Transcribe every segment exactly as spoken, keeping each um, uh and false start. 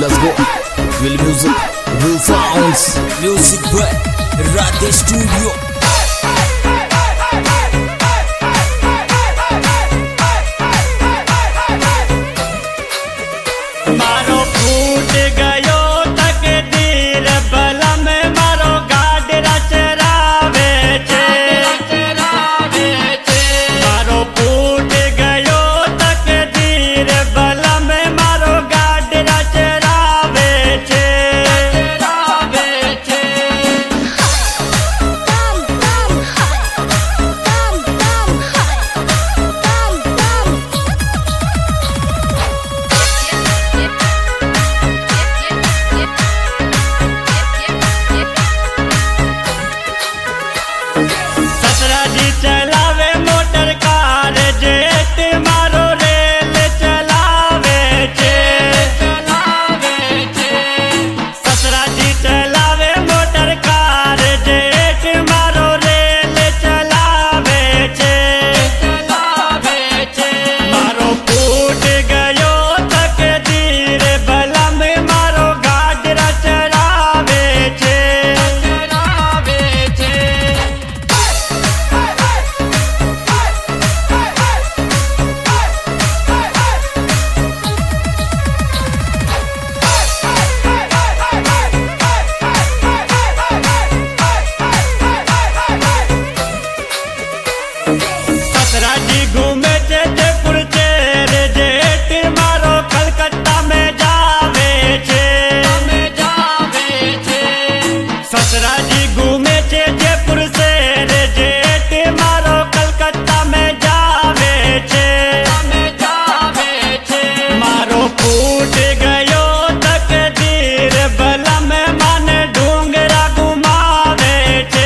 Let's go. Will music, will sounds, music by Radhe Studio. मारो फूट गयो तकदीर बलम मारो गाडरा चरावे छे मारो फूट गयो तकदीर बलम मारो गाडरा चरावे छे ससरा जी चलावे मोटर कार जेठ मारो रेल चलावे छे ससरा जी चलावे मोटर कार जेठ मारो रेल चलावे छे मारो फूट गयो तकदीर बलम मारो गाडरा चरावे छे ससरा जी घूमे छे जयपुर चेर जेठ मारो कलकत्ता में जावे छे ससरा जी घूमे छे जयपुर चेर जेठ मारो कलकत्ता में जावे छे मारो फूट गयो तकदीर बलम मन डूंगरा घुमावे छे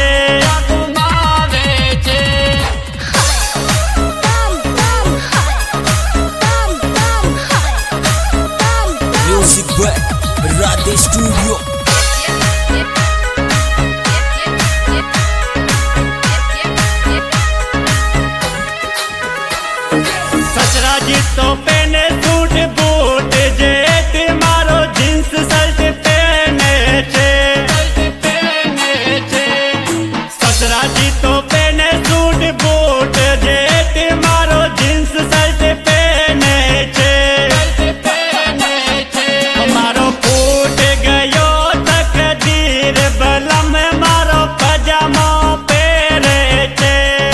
Music by Radhe Studio. ससरा जी तो पहने सूट बूट जेठ मारो जींस शर्ट पहने छे ससरा जी तो पहने सूट बूट जेठ मारो जींस शर्ट पहने छे मारो फूट गयो तकदीर बलम मारो पजामा पहरे छे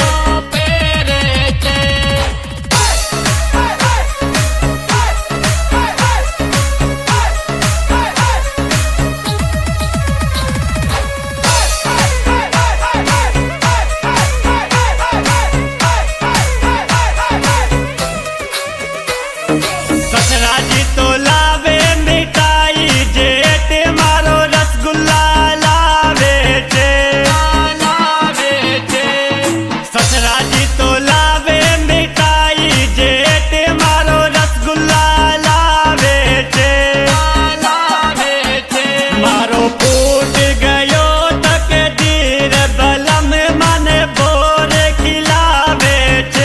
ससरा जी तो लावे मिठाई जेठ मारो रसगुल्ला लावे छे ससरा जी तो लावे मिठाई जेठ मारो रसगुल्ला लावे छे मारो फूट गयो तकदीर बलम मन बोर खिलावे छे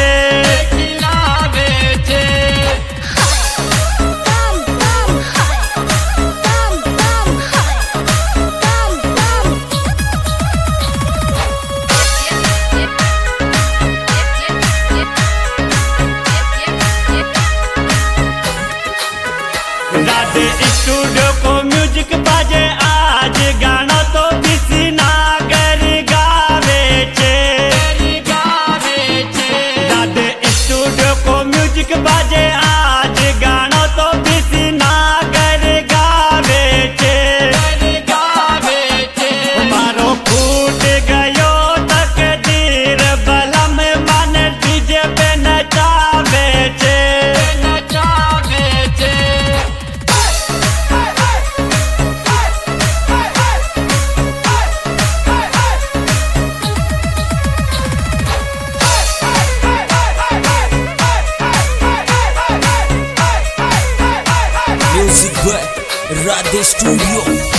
राधे स्टूडियो को म्यूजिक बाजे आज गाना तो किसी नागर गावे छे राधे स्टूडियो को म्यूजिक बाजे आज गाना तो किसी नागर गावे छे मारो फूट गयो तकदीर बलम मन डीजे पे नचावे छे Music by Radhe Studio.